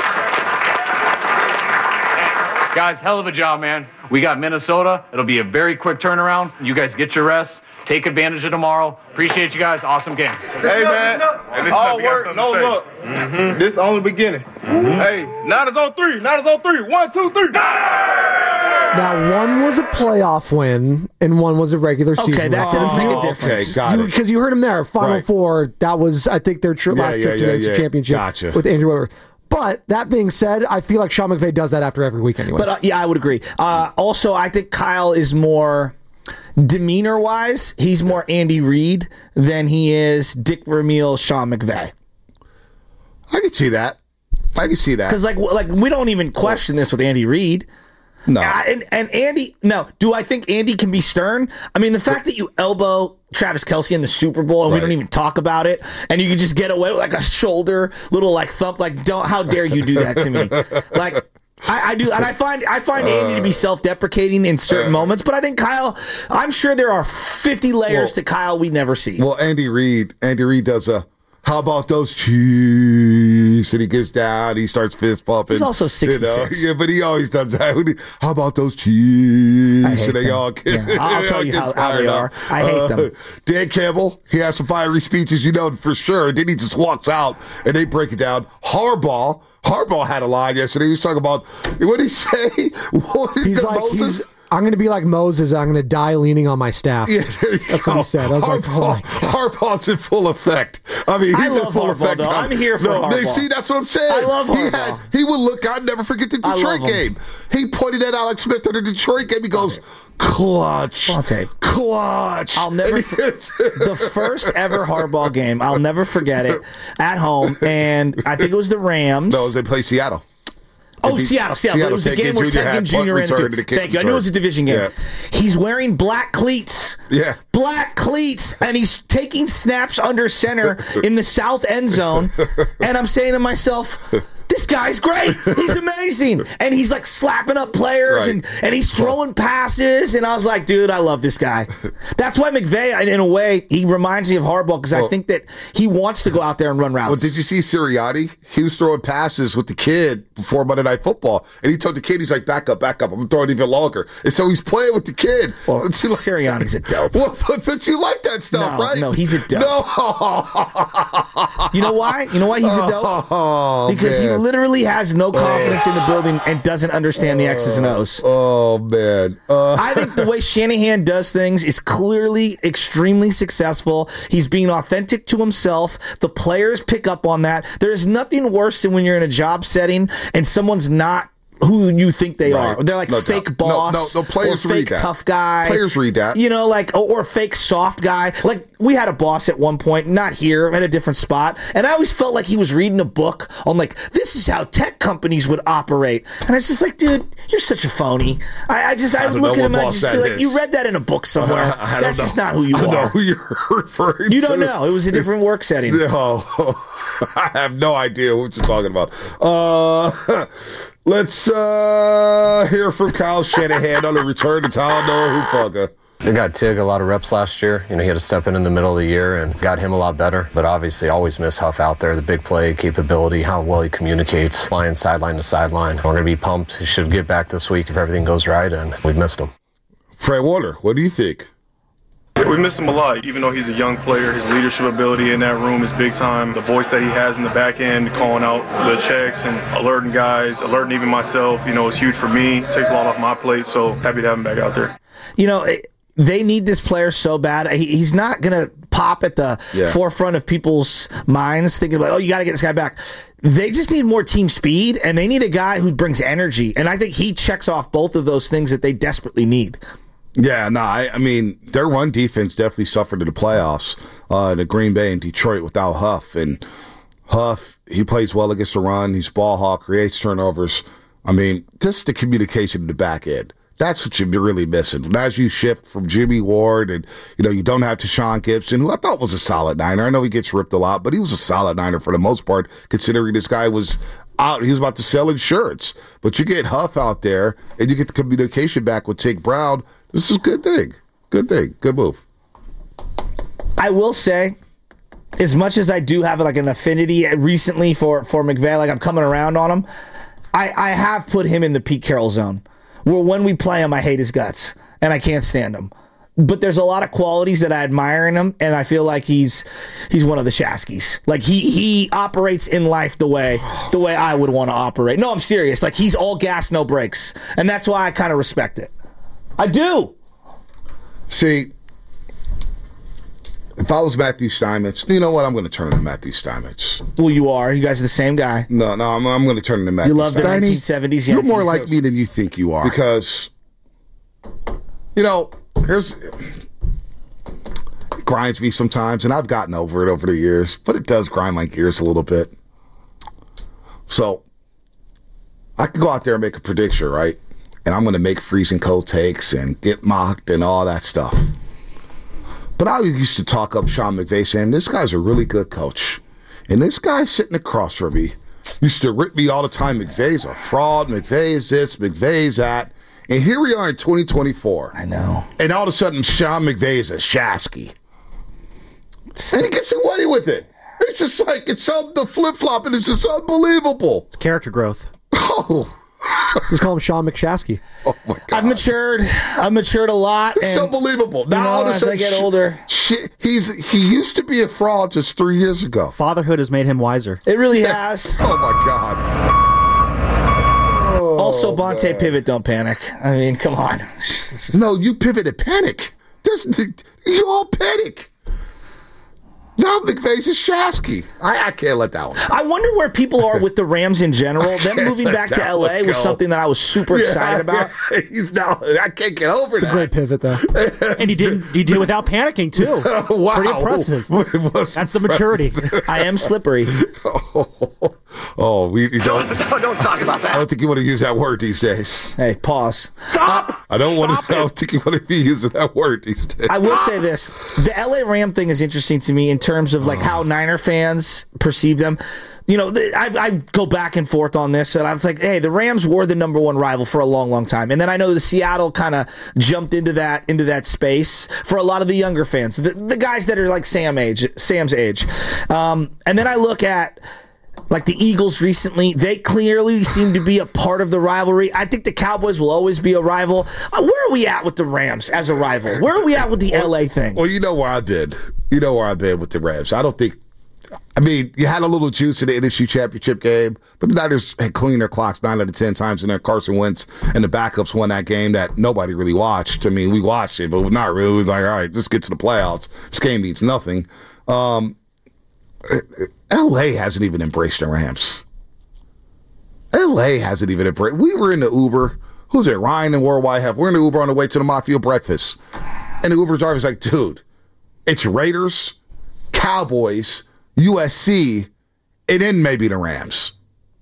Hey, guys, hell of a job, man. We got Minnesota. It'll be a very quick turnaround. You guys get your rest. Take advantage of tomorrow. Appreciate you guys. Awesome game. Hey, man. All work, no look. Mm-hmm. This is only the beginning. Mm-hmm. Hey, Niners on three. Niners on three. One, two, three. Now, one was a playoff win, and one was a regular season Okay, that does make a difference. Okay, got it. Because you, you heard him there. Final right. Four, that was, I think, their tri- yeah, last yeah, trip to yeah, the yeah. championship Gotcha. with Andrew Whitworth. But that being said, I feel like Sean McVay does that after every week anyways. But uh, yeah, I would agree. Uh, also, I think Kyle is more demeanor-wise, he's more Andy Reid than he is Dick Vermeil, Sean McVay. I can see that. I can see that. Because like, like we don't even question this with Andy Reid. No. Uh, and, and Andy, no. Do I think Andy can be stern? I mean, the fact that you elbow Travis Kelce in the Super Bowl and right. we don't even talk about it, and you can just get away with like a shoulder, little like thump, like don't. How dare you do that to me? Like I, I do, and I find I find uh, Andy to be self-deprecating in certain uh, moments, but I think Kyle. I'm sure there are fifty layers well, to Kyle we never see. Well, Andy Reid, Andy Reid does a. How about those Chiefs? And he gets down, he starts fist pumping. He's also sixty-six. You know? Yeah, but he always does that. How about those Chiefs? I hate and they them. all get, yeah, I'll tell you how, how they are. Up. I hate uh, them. Dan Campbell, he has some fiery speeches, you know, for sure. And then he just walks out and they break it down. Harbaugh, Harbaugh had a line yesterday. He was talking about, what did he say? What did he's like, Moses? he's, I'm going to be like Moses. I'm going to die leaning on my staff. Yeah, that's go. what he said. I was Harbaugh, like, oh my God. Harbaugh's in full effect. I mean, he's I love in full Harbaugh, effect. though. I'm here for no, Harbaugh. See, that's what I'm saying. I love he Harbaugh. Had, he would look. I'd never forget the Detroit game. He pointed at Alex Smith in the Detroit game. He goes, clutch, Fonte. clutch. I'll never. The first ever Harbaugh game. I'll never forget it. At home, and I think it was the Rams. No, they play Seattle. Oh, Seattle, Seattle. Seattle. It was the game where Tenkin Junior ran into. Thank you. I knew it was a division game. Yeah. He's wearing black cleats. Yeah. Black cleats. And he's taking snaps under center in the south end zone. And I'm saying to myself, this guy's great. He's amazing. And he's like slapping up players right. and, and he's throwing passes. And I was like, dude, I love this guy. That's why McVay, in a way, he reminds me of Harbaugh because well, I think that he wants to go out there and run routes. Well, did you see Sirianni? He was throwing passes with the kid before Monday Night Football. And he told the kid, he's like, back up, back up. I'm throwing even longer. And so he's playing with the kid. Well, like, Sirianni's a dope. Well, but you like that stuff, no, right? No, he's a dope. No. You know why? You know why he's a dope? Oh, because man. he literally has no confidence in the building and doesn't understand the X's and O's. Oh, man. Uh. I think the way Shanahan does things is clearly extremely successful. He's being authentic to himself. The players pick up on that. There's nothing worse than when you're in a job setting and someone's not who you think they right. are. They're like no fake doubt. boss no, no, no, players or fake read that. tough guy. Players read that. You know, like, or, or fake soft guy. Like, we had a boss at one point, not here, at a different spot, and I always felt like he was reading a book on, like, this is how tech companies would operate. And I was just like, dude, you're such a phony. I, I just, I, I would look at him and I'd just be like, is. you read that in a book somewhere. Uh, I That's know. just not who you I are. don't know who you're referring you to. don't know. It was a different work setting. No. I have no idea what you're talking about. Uh... Let's uh, hear from Kyle Shanahan on the return to Tom Noah Hufanga. They got Tig a lot of reps last year. You know, he had to step in in the middle of the year and got him a lot better. But obviously, always miss Huff out there. The big play capability, how well he communicates, flying sideline to sideline. We're going to be pumped. He should get back this week if everything goes right, and we've missed him. Fred Warner, what do you think? We miss him a lot, even though he's a young player. His leadership ability in that room is big time. The voice that he has in the back end, calling out the checks and alerting guys, alerting even myself, you know, is huge for me. It takes a lot off my plate, so happy to have him back out there. You know, they need this player so bad. He's not going to pop at the yeah. forefront of people's minds thinking about, oh, you got to get this guy back. They just need more team speed, and they need a guy who brings energy. And I think he checks off both of those things that they desperately need. Yeah, no, I, I mean, their run defense definitely suffered in the playoffs, uh, the Green Bay and Detroit without Huff. And Huff, he plays well against the run. He's ball hawk, creates turnovers. I mean, just the communication in the back end. That's what you're really missing. As you shift from Jimmy Ward and, you know, you don't have Tashaun Gibson, who I thought was a solid Niner. I know he gets ripped a lot, but he was a solid Niner for the most part, considering this guy was out. He was about to sell insurance. But you get Huff out there and you get the communication back with Tig Brown. This is a good thing. Good thing. Good move. I will say, as much as I do have like an affinity recently for, for McVay, like I'm coming around on him, I, I have put him in the Pete Carroll zone, where when we play him, I hate his guts, and I can't stand him. But there's a lot of qualities that I admire in him, and I feel like he's he's one of the Shaskies. Like he he operates in life the way the way I would want to operate. No, I'm serious. Like he's all gas, no brakes, and that's why I kind of respect it. I do. See, if I was Matthew Steinmetz, you know what? I'm going to turn into Matthew Steinmetz. Well, you are. You guys are the same guy. No, no, I'm, I'm going to turn into Matthew Steinmetz. You love the nineteen seventies You're Yankees. more like me than you think you are. Because, you know, here's... It grinds me sometimes, and I've gotten over it over the years, but it does grind my gears a little bit. So, I could go out there and make a prediction, right? And I'm going to make freezing cold takes and get mocked and all that stuff. But I used to talk up Sean McVay saying, this guy's a really good coach. And this guy sitting across from me used to rip me all the time. McVay's a fraud. McVay's this. McVay's that. And here we are in twenty twenty-four. I know. And all of a sudden, Sean McVay is a Shasky. And he gets away with it. It's just like, it's some, the flip-flopping is just unbelievable. It's character growth. Oh, Just call him Sean McShasky. Oh my God! I've matured. I've matured a lot. It's and, unbelievable. Now you know, all of a as sudden, I get older, shit, he's he used to be a fraud just three years ago. Fatherhood has made him wiser. It really Yeah. has. Oh my God! Oh. Also, Bonte, pivot, don't panic. I mean, come on. No, you pivot and panic. There's, you all panic. No, McVay's is Shasky. I, I can't let that one go. I wonder where people are with the Rams in general. Them moving back to L A was something that I was super yeah, excited about. Yeah. He's now, I can't get over it's that. It's a great pivot, though. And he did he did it without panicking, too. Wow. Pretty impressive. That's the maturity. I am slippery. Oh, oh we you don't, don't, don't talk about that. I don't think you want to use that word these days. Hey, pause. Stop. Uh, I don't want to. I don't think you want to be using that word these days. I will say this: the L A Ram thing is interesting to me in terms of like oh. how Niner fans perceive them. You know, I, I go back and forth on this, and I was like, hey, the Rams were the number one rival for a long, long time, and then I know the Seattle kind of jumped into that into that space for a lot of the younger fans, the, the guys that are like Sam age, Sam's age, um, and then I look at. Like the Eagles recently, they clearly seem to be a part of the rivalry. I think the Cowboys will always be a rival. Uh, where are we at with the Rams as a rival? Where are we at with the well, L A thing? Well, you know where I've been. You know where I've been with the Rams. I don't think. I mean, you had a little juice in the N F C Championship game, but the Niners had cleaned their clocks nine out of ten times, and then Carson Wentz and the backups won that game that nobody really watched. I mean, we watched it, but not really. It was like, all right, let's get to the playoffs. This game means nothing. Um, L A hasn't even embraced the Rams. L A hasn't even embraced. We were in the Uber. Who's it? Ryan and Worldwide have. We're in the Uber on the way to the Mafia breakfast. And the Uber driver's like, dude, it's Raiders, Cowboys, U S C, and then maybe the Rams.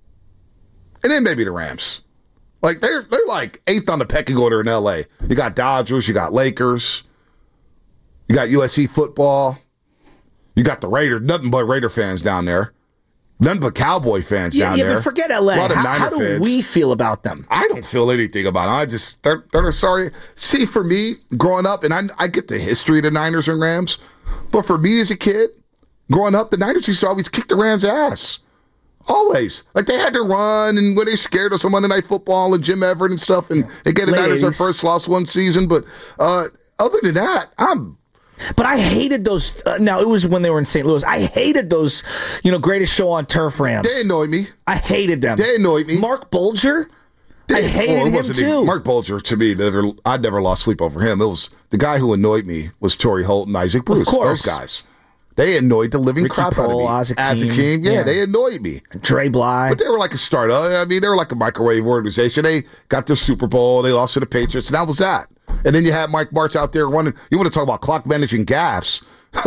And then maybe the Rams. Like, they're, they're like eighth on the pecking order in L A. You got Dodgers, you got Lakers, you got U S C football. You got the Raiders, nothing but Raider fans down there. Nothing but Cowboy fans yeah, down yeah, there. But forget L A. A lot of how, Niner how do fans. we feel about them? I don't feel anything about them. I just, they're, they're sorry. See, for me, growing up, and I, I get the history of the Niners and Rams, but for me as a kid, growing up, the Niners used to always kick the Rams' ass. Always. Like, they had to run, and when they scared us on Monday Night Football and Jim Everett and stuff, and yeah. they gave the Late Niners eighties. Their first loss one season. But uh, other than that, I'm... But I hated those. Uh, now, it was when they were in Saint Louis. I hated those, you know, Greatest Show on Turf Rams. They annoyed me. I hated them. They annoyed me. Mark Bulger, they, I hated well, him too. Even, Mark Bulger, to me, never, I never lost sleep over him. It was the guy who annoyed me was Torrey Holt and Isaac Bruce. Of course. Those guys. They annoyed the living Ricky crap Prohl, out of me. Azakim, Azakim, yeah, yeah, they annoyed me. Dre Bly. But they were like a startup. I mean, they were like a microwave organization. They got their Super Bowl. They lost to the Patriots, and that was that. And then you had Mike Martz out there running. You want to talk about clock managing gaffes.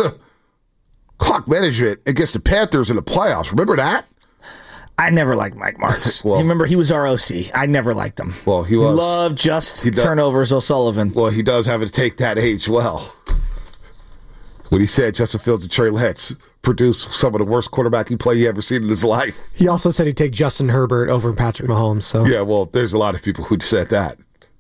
Clock management against the Panthers in the playoffs. Remember that? I never liked Mike Martz. well, you remember he was our O C. I never liked him. Well, he was. He loved just he does, turnovers, O'Sullivan. Well, he does have to take that age well. When he said Justin Fields and Trey Lance produced some of the worst quarterbacking play he ever seen in his life. He also said he'd take Justin Herbert over Patrick Mahomes. So yeah, well, there's a lot of people who said that.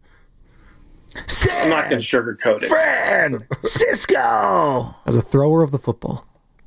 I'm not going to sugarcoat it. Fran Cisco as a thrower of the football.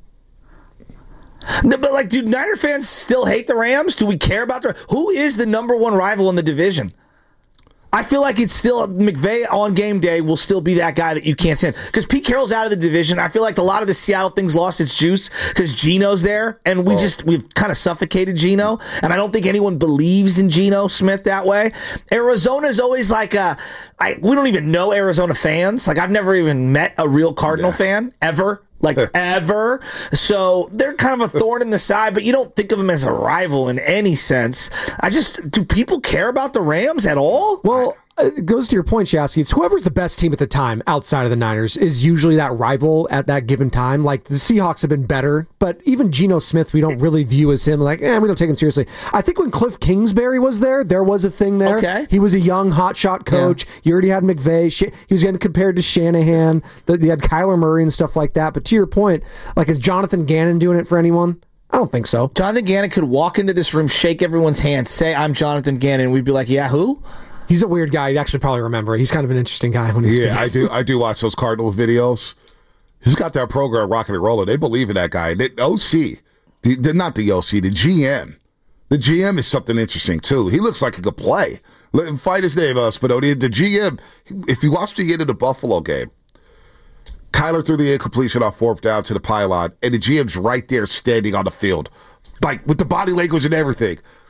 No, but like, do Niner fans still hate the Rams? Do we care about the? Who is the number one rival in the division? I feel like it's still McVay on game day will still be that guy that you can't stand because Pete Carroll's out of the division. I feel like a lot of the Seattle things lost its juice because Geno's there, and we oh. just we've kind of suffocated Geno, and I don't think anyone believes in Geno Smith that way. Arizona's always like a I, we don't even know Arizona fans. Like I've never even met a real Cardinal yeah. fan ever. Like ever. So they're kind of a thorn in the side, but you don't think of them as a rival in any sense. I just, do people care about the Rams at all? Well, it goes to your point, Shasky. It's whoever's the best team at the time outside of the Niners is usually that rival at that given time. Like the Seahawks have been better, but even Geno Smith, we don't really view as him. Like, eh, we don't take him seriously. I think when Cliff Kingsbury was there, there was a thing there. Okay. He was a young hotshot coach. Yeah. You already had McVay. He was getting compared to Shanahan. You had Kyler Murray and stuff like that. But to your point, like, is Jonathan Gannon doing it for anyone? I don't think so. Jonathan Gannon could walk into this room, shake everyone's hand, say, "I'm Jonathan Gannon." We'd be like, "Yeah, who?" He's a weird guy. You'd actually probably remember it. He's kind of an interesting guy when he yeah, speaks. I do. I do watch those Cardinal videos. He's got that program, Rockin' and Rollin'. They believe in that guy. The O C, the, the, not the O C, the G M. The G M is something interesting, too. He looks like he could play. Let him fight his name, uh, Spinoni. The G M, if you watch the end of the Buffalo game, Kyler threw the incompletion off fourth down to the pylon, and the G M's right there standing on the field, like with the body language and everything.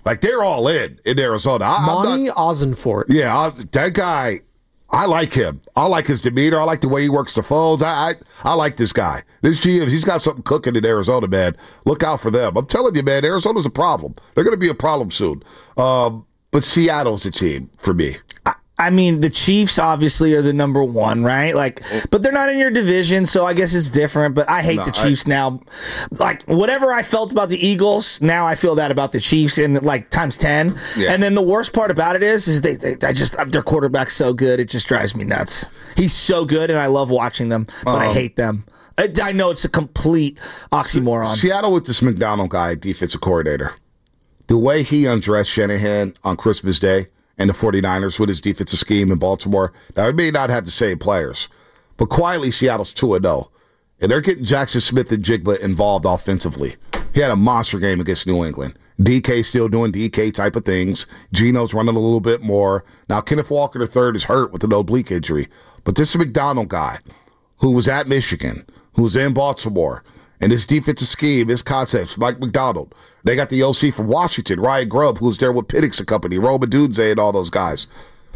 Like, they're all in in Arizona. I, Monty Ossenfort. Yeah, I, that guy, I like him. I like his demeanor. I like the way he works the phones. I, I I like this guy. This G M, he's got something cooking in Arizona, man. Look out for them. I'm telling you, man, Arizona's a problem. They're going to be a problem soon. Um, but Seattle's the team for me. I, I mean, the Chiefs obviously are the number one, right? Like, but they're not in your division, so I guess it's different. But I hate no, the Chiefs I, now. Like, whatever I felt about the Eagles, now I feel that about the Chiefs in like times ten. Yeah. And then the worst part about it is, is they, they, I just their quarterback's so good, it just drives me nuts. He's so good, and I love watching them, but um, I hate them. I, I know it's a complete oxymoron. Seattle with this McDonald guy, defensive coordinator, the way he undressed Shanahan on Christmas Day. And the 49ers with his defensive scheme in Baltimore. Now, he may not have the same players, but quietly, Seattle's two and oh. And they're getting Jackson Smith and Jigba involved offensively. He had a monster game against New England. D K still doing D K type of things. Geno's running a little bit more. Now, Kenneth Walker the third is hurt with an oblique injury. But this McDonald guy, who was at Michigan, who's in Baltimore, and his defensive scheme, his concepts, Mike McDonald. They got the O C from Washington, Ryan Grubb, who's there with Penix and company, Roma Dunze and all those guys.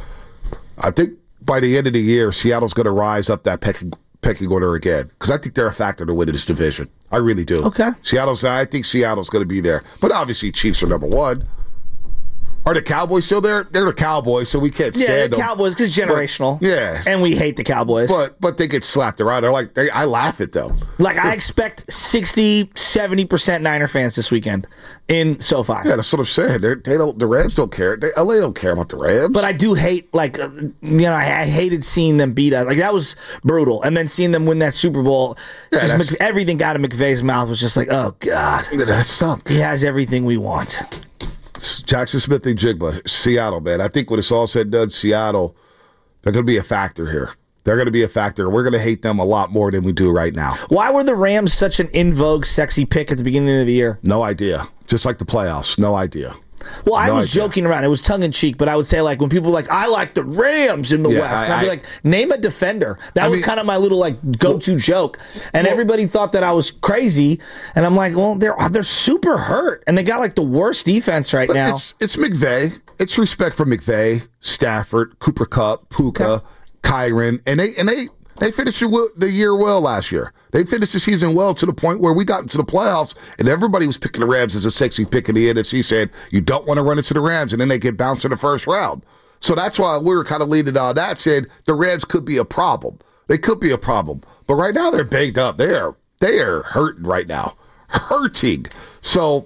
I think by the end of the year, Seattle's going to rise up that pecking, pecking order again because I think they're a factor to win this division. I really do. Okay. Seattle's. I think Seattle's going to be there. But obviously, Chiefs are number one. Are the Cowboys still there? They're the Cowboys, so we can't stand them. Yeah, the Cowboys, because generational. But, yeah. And we hate the Cowboys. But but they get slapped around. They're like, they, I laugh at them. Like, I expect sixty, seventy percent Niner fans this weekend in SoFi. Yeah, that's what I'm saying. They're, they don't. The Rams don't care. They, L A don't care about the Rams. But I do hate, like, uh, you know, I, I hated seeing them beat us. Like, that was brutal. And then seeing them win that Super Bowl, yeah, just Mc, everything out of McVay's mouth was just like, oh, God. That stunk. He has everything we want. Jackson Smith and Jigba, Seattle, man. I think when it's all said and done, Seattle, they're going to be a factor here. They're going to be a factor. We're going to hate them a lot more than we do right now. Why were the Rams such an in vogue, sexy pick at the beginning of the year? No idea. Just like the playoffs. No idea. Well, I no was idea. joking around. It was tongue in cheek, but I would say, like, when people were like, I like the Rams in the Yeah, West, I- and I'd be I- like, name a defender. That I was mean- kind of my little, like, go-to joke. And Well- everybody thought that I was crazy. And I'm like, well, they're they're super hurt. And they got, like, the worst defense right But now. it's it's McVay. It's respect for McVay, Stafford, Cooper Kupp, Puka, Okay. Kyron, and they and they they finished the w- the year well last year. They finished the season well to the point where we got into the playoffs, and everybody was picking the Rams as a sexy pick in the N F C, saying you don't want to run into the Rams, and then they get bounced in the first round. So that's why we were kind of leaning on that, saying the Rams could be a problem. They could be a problem, but right now they're banged up. They are they are hurting right now, hurting. So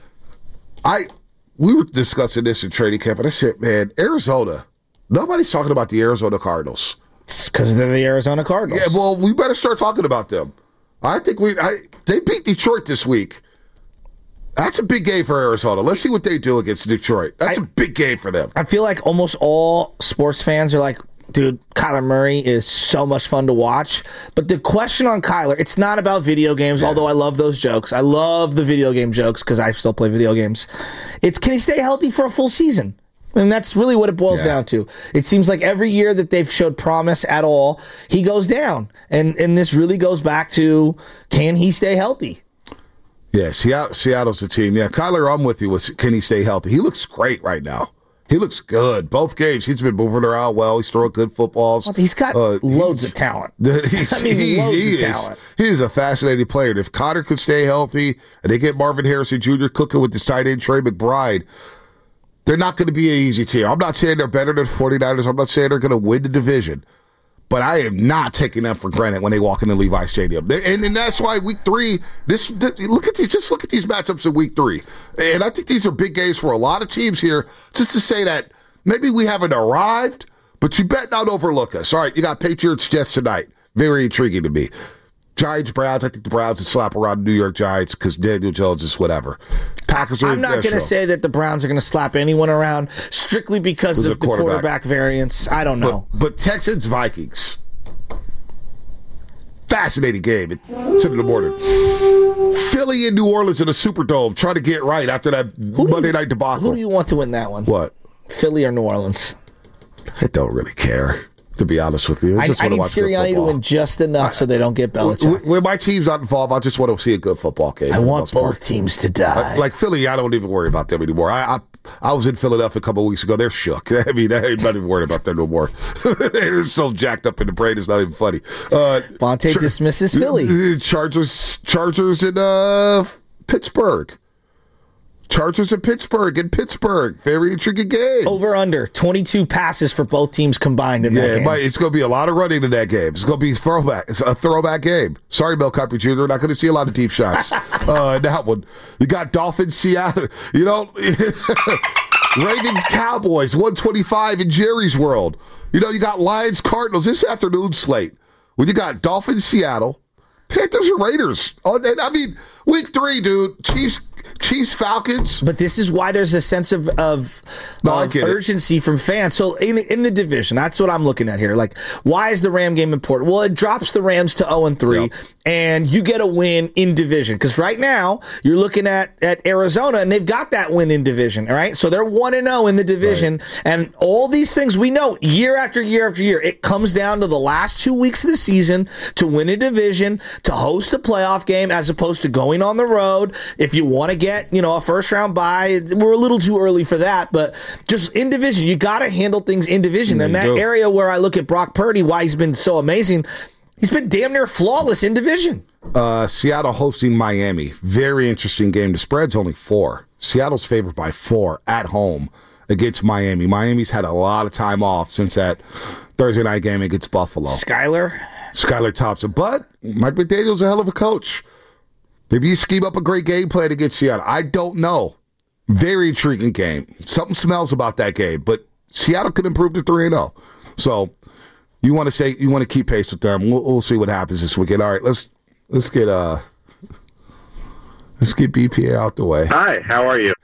I. We were discussing this in training camp, and I said, man, Arizona, nobody's talking about the Arizona Cardinals. Because they're the Arizona Cardinals. Yeah, well, we better start talking about them. I think we I, they beat Detroit this week. That's a big game for Arizona. Let's see what they do against Detroit. That's I, a big game for them. I feel like almost all sports fans are like, dude, Kyler Murray is so much fun to watch. But the question on Kyler, it's not about video games, yeah. although I love those jokes. I love the video game jokes because I still play video games. It's can he stay healthy for a full season? And that's really what it boils Yeah. down to. It seems like every year that they've showed promise at all, he goes down. And and this really goes back to, can he stay healthy? Yeah, Seattle, Seattle's the team. Yeah, Kyler, I'm with you. With, can he stay healthy? He looks great right now. He looks good. Both games, he's been moving around well. He's throwing good footballs. Well, he's got Uh, loads he's- of talent. He's, I mean, he, loads he of is, talent. He is a fascinating player. And if Connor could stay healthy and they get Marvin Harrison Junior cooking with this tight end Trey McBride, they're not going to be an easy team. I'm not saying they're better than 49ers. I'm not saying they're going to win the division. But I am not taking them for granted when they walk into Levi Stadium. They, and, and that's why week three, this, this look at these, just look at these matchups in week three. And I think these are big games for a lot of teams here, just to say that maybe we haven't arrived, but you bet not overlook us. All right, you got Patriots Jets tonight. Very intriguing to me. Giants, Browns. I think the Browns would slap around New York Giants because Daniel Jones is whatever. Packers are I'm not going to say that the Browns are going to slap anyone around strictly because Who's of the the quarterback? quarterback variance. I don't know. But, but Texans, Vikings. Fascinating game at ten in the morning. Philly and New Orleans in a Superdome trying to get right after that Who do Monday you- night debacle. Who do you want to win that one? What? Philly or New Orleans? I don't really care. To be honest with you, I, I just I want to need watch good Sirianni to football. win just enough so they don't get Belichick. When my team's not involved, I just want to see a good football game. I want both teams to die. Like, like Philly, I don't even worry about them anymore. I I, I was in Philadelphia a couple of weeks ago. They're shook. I mean, I ain't not even worried about them no more. They're so jacked up in the brain. It's not even funny. Uh, Bonte Char- dismisses Philly. Chargers, Chargers in uh, Pittsburgh. Chargers in Pittsburgh. In Pittsburgh. Very intriguing game. Over under. twenty-two passes for both teams combined in yeah, that game. Yeah, it's going to be a lot of running in that game. It's going to be throwback. It's a throwback game. Sorry, Mel Kiper Junior Not going to see a lot of deep shots uh, in that one. You got Dolphins, Seattle. You know, Ravens, Cowboys, one twenty-five in Jerry's world. You know, you got Lions, Cardinals this afternoon slate. When you got Dolphins, Seattle, Panthers and Raiders. Oh, I mean, week three, dude. Chiefs, Chiefs, Falcons. But this is why there's a sense of of, no, of urgency from fans. So in in the division, that's what I'm looking at here. Like, why is the Ram game important? Well, it drops the Rams to oh and three, yep. and you get a win in division. Because right now, you're looking at, at Arizona, and they've got that win in division, all right? So they're one and oh in the division. Right. And all these things we know, year after year after year, it comes down to the last two weeks of the season to win a division, to host a playoff game, as opposed to going on the road. If you want to get, you know, a first round bye, we're a little too early for that, but just in division, you got to handle things in division. And that go. area where I look at Brock Purdy, why he's been so amazing, he's been damn near flawless in division. Uh, Seattle hosting Miami. Very interesting game. The spread's only four. Seattle's favored by four at home against Miami. Miami's had a lot of time off since that Thursday night game against Buffalo. Skyler? Skyler Thompson. But Mike McDaniel's a hell of a coach. Maybe you scheme up a great game plan against Seattle. I don't know. Very intriguing game. Something smells about that game, but Seattle could improve to three and oh. So you want to say you want to keep pace with them. We'll, we'll see what happens this weekend. All right, let's let's get uh let's get B P A out the way. Hi, how are you?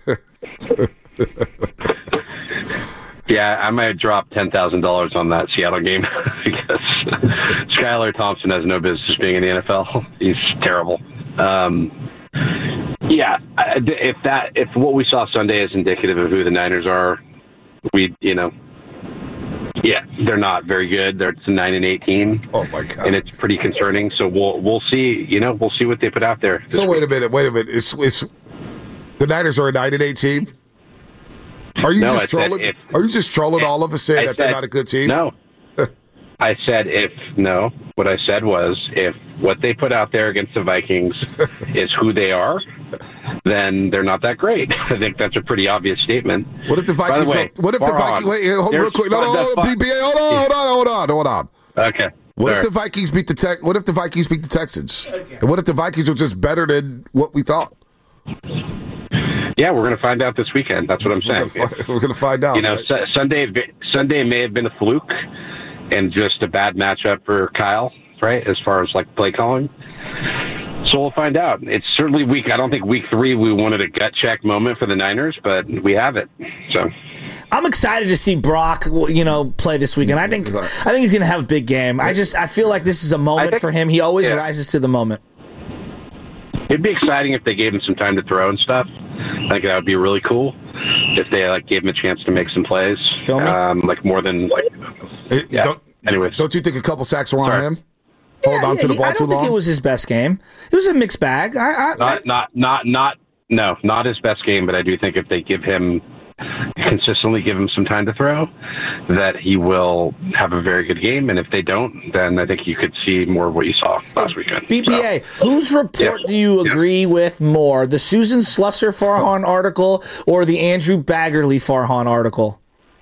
Yeah, I might drop ten thousand dollars on that Seattle game because Skylar Thompson has no business being in the N F L. He's terrible. Um, yeah, if that if what we saw Sunday is indicative of who the Niners are, we you know, yeah, they're not very good. They're it's a nine and eighteen. Oh my god, and it's pretty concerning. So we'll we'll see. You know, we'll see what they put out there. So wait a minute, wait a minute. It's, it's the Niners are a nine and eighteen. Are you no, just trolling? If, are you just trolling if, all of us saying I that said, they're not a good team? No. I said if no. What I said was if what they put out there against the Vikings is who they are, then they're not that great. I think that's a pretty obvious statement. What if the Vikings? By the way, go, what if the Vikings? Wait, hold real quick. No, no, hold on, B B A. Hold on, hold on, hold on, hold on. Okay. What Sorry. if the Vikings beat the Tech? What if the Vikings beat the Texans? Okay. And what if the Vikings are just better than what we thought? Yeah, we're going to find out this weekend. That's what I'm saying. We're going to, we're going to find out. You know, right? su- Sunday Sunday may have been a fluke and just a bad matchup for Kyle, right, as far as, like, play calling. So we'll find out. It's certainly week. I don't think week three we wanted a gut check moment for the Niners, but we have it. So I'm excited to see Brock, you know, play this weekend. I think I think he's going to have a big game. I just I feel like this is a moment think, for him. He always yeah. rises to the moment. It'd be exciting if they gave him some time to throw and stuff. I think that would be really cool if they like gave him a chance to make some plays. Um, like more than like. It, yeah. Don't, Anyways, don't you think a couple sacks were on Sorry. him? Hold yeah, on yeah, to the ball I too don't long. think it was his best game. It was a mixed bag. I, I, not, I, not, not, not. No, not his best game. But I do think if they give him consistently give him some time to throw, that he will have a very good game. And if they don't, then I think you could see more of what you saw last weekend. B P A, so, whose report yeah, do you agree yeah. with more, the Susan Slusser Farhan article or the Andrew Baggerly Farhan article?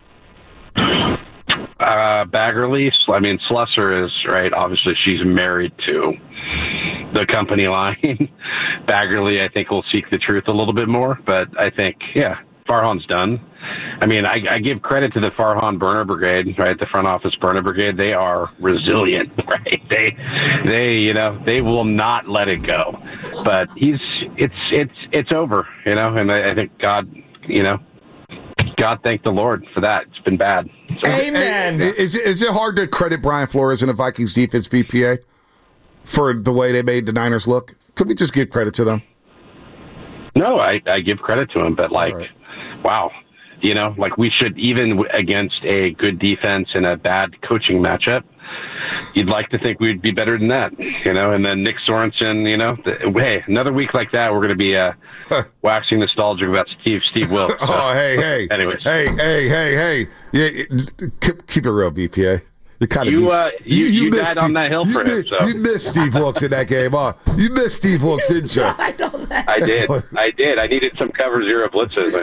Uh, Baggerly, I mean, Slusser is, right, obviously she's married to the company line. Baggerly, I think, will seek the truth a little bit more, but I think, yeah, Farhan's done. I mean, I, I give credit to the Farhan Burner Brigade, right? The front office Burner Brigade. They are resilient, right? They, they, you know, they will not let it go. But he's, it's, it's, it's over, you know. And I, I think God, you know, God thank the Lord for that. It's been bad. So. Amen. Is it, is it hard to credit Brian Flores and the Vikings defense, B P A, for the way they made the Niners look? Could we just give credit to them? No, I, I give credit to him, but like, right. wow. You know, like we should, even against a good defense and a bad coaching matchup, you'd like to think we'd be better than that, you know. And then Nick Sorensen, you know, the, hey, another week like that, we're going to be uh, waxing nostalgic about Steve Steve Wilkes. So. Oh, hey, hey, anyways, hey, hey, hey, hey, yeah, keep, keep it real, B P A. You kind of you, missed, uh, you, you, you died Steve, on that hill for you him. Missed, So. You missed Steve Wilkes in that game, huh? You missed Steve Wilkes, didn't you? I did. I did. I needed some cover zero blitzes.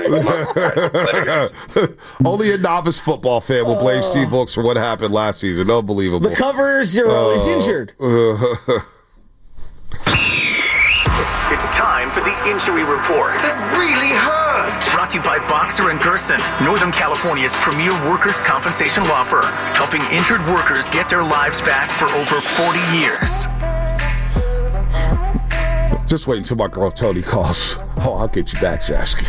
I mean, Only a novice football fan will blame Oh. Steve Wilkes for what happened last season. Unbelievable. The cover zero uh, is injured. Uh, It's time for the injury report. That really hurt. Brought to you by Boxer and Gerson, Northern California's premier workers' compensation law firm, helping injured workers get their lives back for over forty years. Just wait until my girl Tony calls. Oh, I'll get you back, Jasky.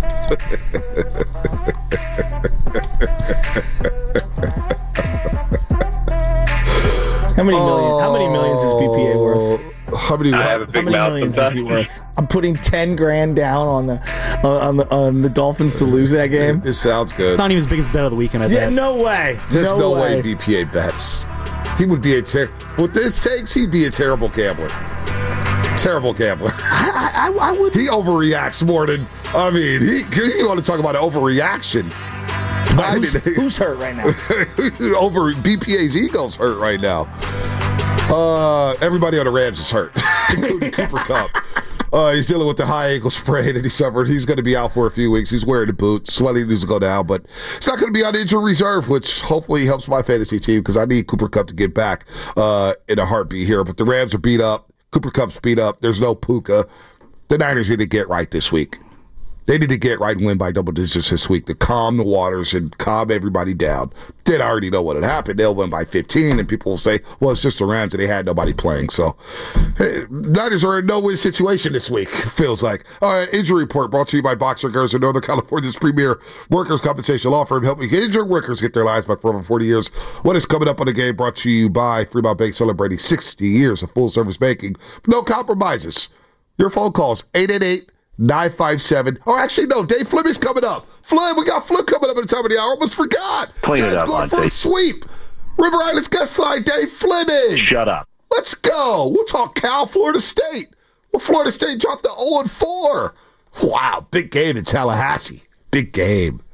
How many million? How many millions is B P A worth? How many? I have a How big many mouth millions sometimes. is he worth? I'm putting ten grand down on the uh, on the on the Dolphins to lose that game. It sounds good. It's not even his biggest bet of the weekend, I Yeah, bet. no way. There's no, no way. way. B P A bets. He would be a ter- with this takes. He'd be a terrible gambler. Terrible gambler. I, I, I would. He overreacts more than I mean. He you want to talk about an overreaction? Who's, who's hurt right now? Over B P A's ego's hurt right now. Uh, everybody on the Rams is hurt, including Cooper Kupp. Uh, he's dealing with the high ankle sprain that he suffered. He's going to be out for a few weeks. He's wearing a boot. Swelling needs to go down, but it's not going to be on injury reserve, which hopefully helps my fantasy team because I need Cooper Kupp to get back uh, in a heartbeat here. But the Rams are beat up. Cooper Kupp's beat up. There's no Puka. The Niners need to get right this week. They need to get right and win by double digits this week to calm the waters and calm everybody down. They already know what had happened. They'll win by fifteen, and people will say, well, it's just the Rams, and they had nobody playing. So, hey, Niners are in a no-win situation this week, feels like. All right, injury report brought to you by Boxer Gerson, Northern California's premier workers' compensation law firm, helping injured workers get their lives back for over forty years. What is coming up on the game brought to you by Fremont Bank, celebrating sixty years of full-service banking. No compromises. Your phone calls, eight eight eight, nine five seven. Or actually, no, Dave Fleming's coming up. Flem, we got Flem coming up at the time of the hour. Almost forgot. Clean it Giants up, going for a Monty. sweep. River Islands guest line, Dave Fleming. Shut up. Let's go. We'll talk Cal, Florida State. Well, Florida State dropped to oh and four. Wow, big game in Tallahassee. Big game.